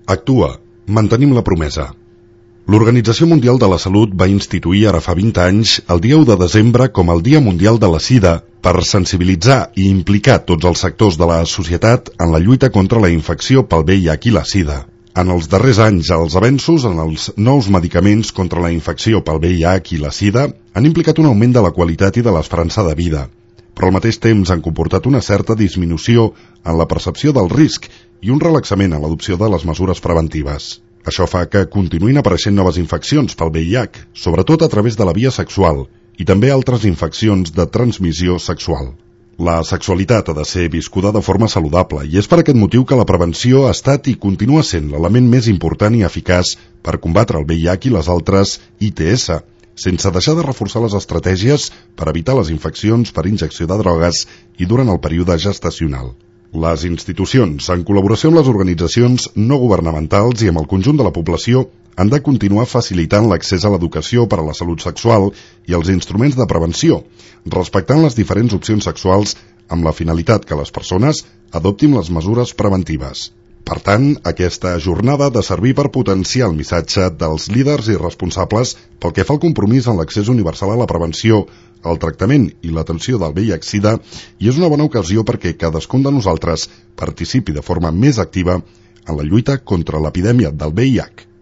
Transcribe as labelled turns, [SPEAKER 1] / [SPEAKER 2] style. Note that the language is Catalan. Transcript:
[SPEAKER 1] Actua. Mantenim la promesa. L'Organització Mundial de la Salut va instituir ara fa 20 anys el dia 1 de desembre com el Dia Mundial de la Sida per sensibilitzar i implicar tots els sectors de la societat en la lluita contra la infecció pel VIH i la Sida. En els darrers anys, els avenços en els nous medicaments contra la infecció pel VIH i la Sida han implicat un augment de la qualitat i de l'esperança de vida, però al mateix temps han comportat una certa disminució en la percepció del risc i un relaxament en l'adopció de les mesures preventives. Això fa que continuïn apareixent noves infeccions pel VIH, sobretot a través de la via sexual, i també altres infeccions de transmissió sexual. La sexualitat ha de ser viscuda de forma saludable i és per aquest motiu que la prevenció ha estat i continua sent l'element més important i eficaç per combatre el VIH i les altres ITS, sense deixar de reforçar les estratègies per evitar les infeccions per injecció de drogues i durant el període gestacional. Les institucions, en col·laboració amb les organitzacions no governamentals i amb el conjunt de la població, han de continuar facilitant l'accés a l'educació per a la salut sexual i els instruments de prevenció, respectant les diferents opcions sexuals amb la finalitat que les persones adoptin les mesures preventives. Per tant, aquesta jornada ha de servir per potenciar el missatge dels líders i responsables pel que fa al compromís en l'accés universal a la prevenció, el tractament i l'atenció del VIH-Sida, i és una bona ocasió perquè cadascun de nosaltres participi de forma més activa en la lluita contra l'epidèmia del VIH.